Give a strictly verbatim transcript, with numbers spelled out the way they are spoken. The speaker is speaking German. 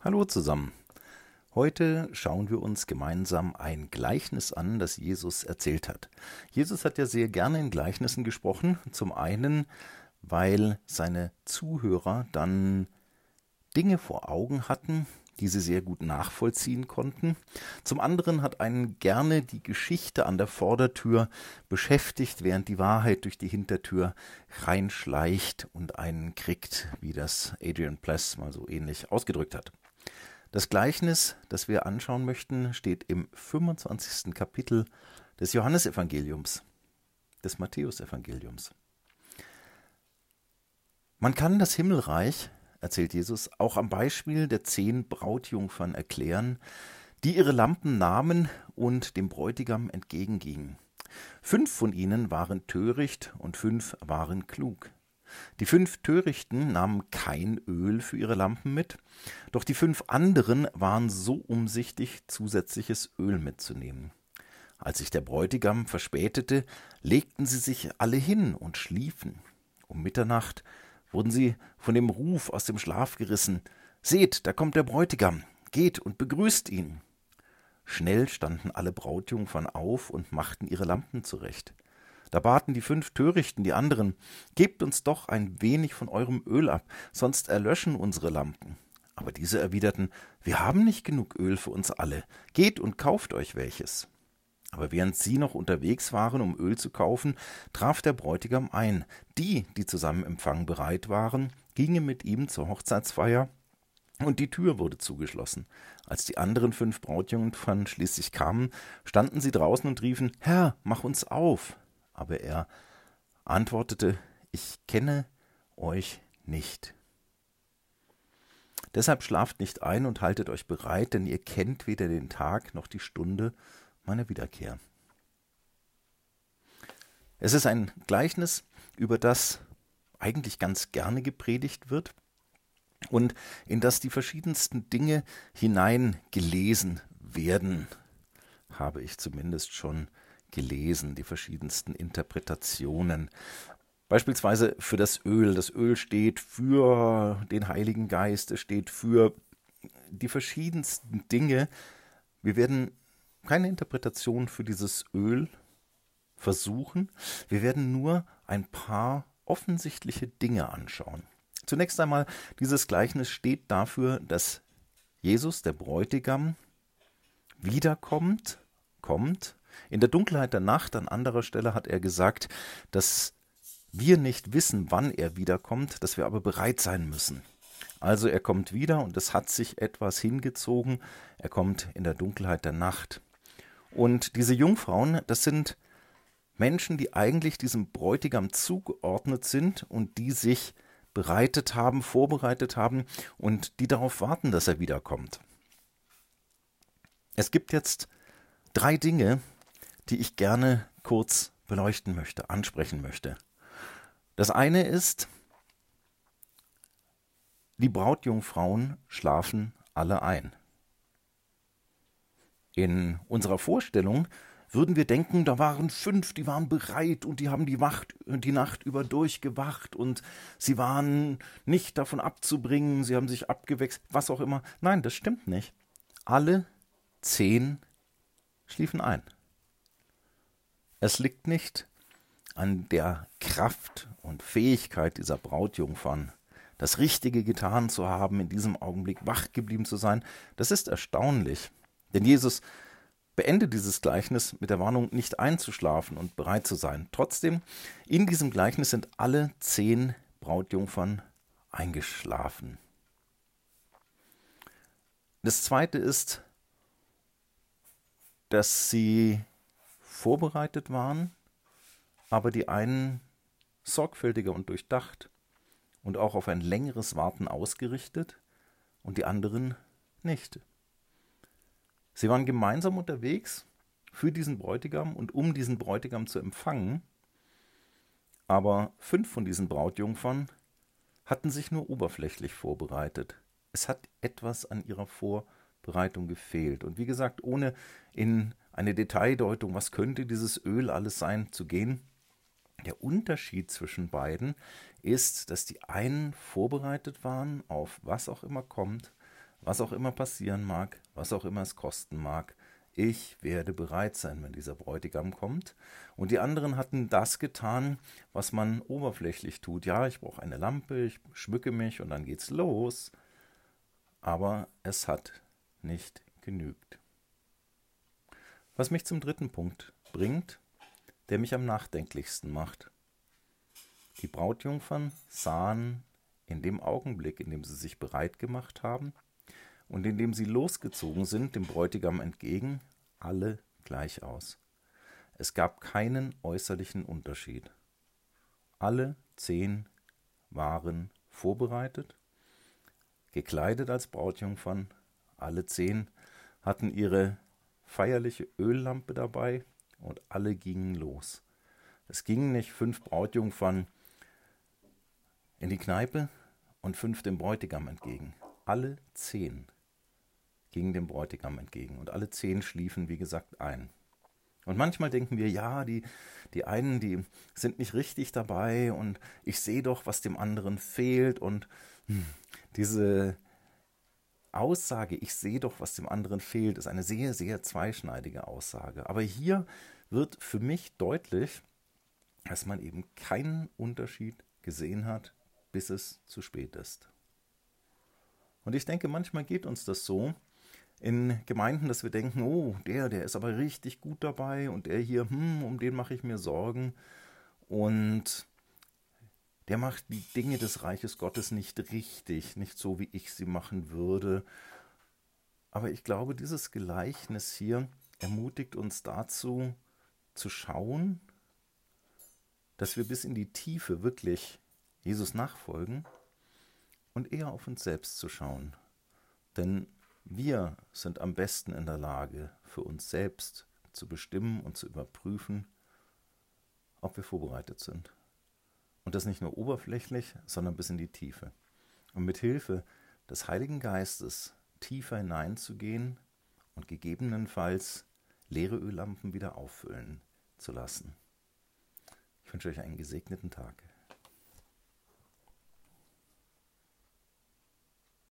Hallo zusammen. Heute schauen wir uns gemeinsam ein Gleichnis an, das Jesus erzählt hat. Jesus hat ja sehr gerne in Gleichnissen gesprochen. Zum einen, weil seine Zuhörer dann Dinge vor Augen hatten, die sie sehr gut nachvollziehen konnten. Zum anderen hat einen gerne die Geschichte an der Vordertür beschäftigt, während die Wahrheit durch die Hintertür reinschleicht und einen kriegt, wie das Adrian Pless mal so ähnlich ausgedrückt hat. Das Gleichnis, das wir anschauen möchten, steht im fünfundzwanzigsten Kapitel des Johannesevangeliums, des Matthäusevangeliums. Man kann das Himmelreich, erzählt Jesus, auch am Beispiel der zehn Brautjungfern erklären, die ihre Lampen nahmen und dem Bräutigam entgegengingen. Fünf von ihnen waren töricht und fünf waren klug. Die fünf Törichten nahmen kein Öl für ihre Lampen mit, doch die fünf anderen waren so umsichtig, zusätzliches Öl mitzunehmen. Als sich der Bräutigam verspätete, legten sie sich alle hin und schliefen. Um Mitternacht wurden sie von dem Ruf aus dem Schlaf gerissen: »Seht, da kommt der Bräutigam, geht und begrüßt ihn!« Schnell standen alle Brautjungfern auf und machten ihre Lampen zurecht. Da baten die fünf Törichten die anderen: »Gebt uns doch ein wenig von eurem Öl ab, sonst erlöschen unsere Lampen.« Aber diese erwiderten: »Wir haben nicht genug Öl für uns alle. Geht und kauft euch welches.« Aber während sie noch unterwegs waren, um Öl zu kaufen, traf der Bräutigam ein. Die, die zu seinem Empfang bereit waren, gingen mit ihm zur Hochzeitsfeier, und die Tür wurde zugeschlossen. Als die anderen fünf Brautjungfern schließlich kamen, standen sie draußen und riefen: »Herr, mach uns auf!« Aber er antwortete: »Ich kenne euch nicht. Deshalb schlaft nicht ein und haltet euch bereit, denn ihr kennt weder den Tag noch die Stunde meiner Wiederkehr.« Es ist ein Gleichnis, über das eigentlich ganz gerne gepredigt wird und in das die verschiedensten Dinge hineingelesen werden, habe ich zumindest schon gelesen, die verschiedensten Interpretationen. Beispielsweise für das Öl. Das Öl steht für den Heiligen Geist, es steht für die verschiedensten Dinge. Wir werden keine Interpretation für dieses Öl versuchen. Wir werden nur ein paar offensichtliche Dinge anschauen. Zunächst einmal, dieses Gleichnis steht dafür, dass Jesus, der Bräutigam, wiederkommt, kommt. In der Dunkelheit der Nacht, an anderer Stelle, hat er gesagt, dass wir nicht wissen, wann er wiederkommt, dass wir aber bereit sein müssen. Also er kommt wieder und es hat sich etwas hingezogen. Er kommt in der Dunkelheit der Nacht. Und diese Jungfrauen, das sind Menschen, die eigentlich diesem Bräutigam zugeordnet sind und die sich bereitet haben, vorbereitet haben und die darauf warten, dass er wiederkommt. Es gibt jetzt drei Dinge, die ich gerne kurz beleuchten möchte, ansprechen möchte. Das eine ist, die Brautjungfrauen schlafen alle ein. In unserer Vorstellung würden wir denken, da waren fünf, die waren bereit und die haben die, Wacht, die Nacht über durchgewacht und sie waren nicht davon abzubringen, sie haben sich abgewechselt, was auch immer. Nein, das stimmt nicht. Alle zehn schliefen ein. Es liegt nicht an der Kraft und Fähigkeit dieser Brautjungfern, das Richtige getan zu haben, in diesem Augenblick wach geblieben zu sein. Das ist erstaunlich, denn Jesus beendet dieses Gleichnis mit der Warnung, nicht einzuschlafen und bereit zu sein. Trotzdem, in diesem Gleichnis sind alle zehn Brautjungfern eingeschlafen. Das Zweite ist, dass sie vorbereitet waren, aber die einen sorgfältiger und durchdacht und auch auf ein längeres Warten ausgerichtet und die anderen nicht. Sie waren gemeinsam unterwegs für diesen Bräutigam und um diesen Bräutigam zu empfangen, aber fünf von diesen Brautjungfern hatten sich nur oberflächlich vorbereitet. Es hat etwas an ihrer Vorbereitung gefehlt. Und wie gesagt, ohne in eine Detaildeutung, was könnte dieses Öl alles sein, zu gehen, der Unterschied zwischen beiden ist, dass die einen vorbereitet waren auf was auch immer kommt, was auch immer passieren mag, was auch immer es kosten mag, ich werde bereit sein, wenn dieser Bräutigam kommt. Und die anderen hatten das getan, was man oberflächlich tut. Ja, ich brauche eine Lampe, ich schmücke mich und dann geht's los. Aber es hat nicht genügt. Was mich zum dritten Punkt bringt, der mich am nachdenklichsten macht. Die Brautjungfern sahen in dem Augenblick, in dem sie sich bereit gemacht haben und in dem sie losgezogen sind, dem Bräutigam entgegen, alle gleich aus. Es gab keinen äußerlichen Unterschied. Alle zehn waren vorbereitet, gekleidet als Brautjungfern. Alle zehn hatten ihre feierliche Öllampe dabei und alle gingen los. Es gingen nicht fünf Brautjungfern in die Kneipe und fünf dem Bräutigam entgegen. Alle zehn gingen dem Bräutigam entgegen und alle zehn schliefen, wie gesagt, ein. Und manchmal denken wir, ja, die, die einen, die sind nicht richtig dabei und ich sehe doch, was dem anderen fehlt und hm, diese Aussage, ich sehe doch, was dem anderen fehlt, ist eine sehr, sehr zweischneidige Aussage. Aber hier wird für mich deutlich, dass man eben keinen Unterschied gesehen hat, bis es zu spät ist. Und ich denke, manchmal geht uns das so in Gemeinden, dass wir denken, oh, der, der ist aber richtig gut dabei und der hier, hm, um den mache ich mir Sorgen und der macht die Dinge des Reiches Gottes nicht richtig, nicht so, wie ich sie machen würde. Aber ich glaube, dieses Gleichnis hier ermutigt uns dazu, zu schauen, dass wir bis in die Tiefe wirklich Jesus nachfolgen und eher auf uns selbst zu schauen. Denn wir sind am besten in der Lage, für uns selbst zu bestimmen und zu überprüfen, ob wir vorbereitet sind. Und das nicht nur oberflächlich, sondern bis in die Tiefe. Und mit Hilfe des Heiligen Geistes tiefer hineinzugehen und gegebenenfalls leere Öllampen wieder auffüllen zu lassen. Ich wünsche euch einen gesegneten Tag.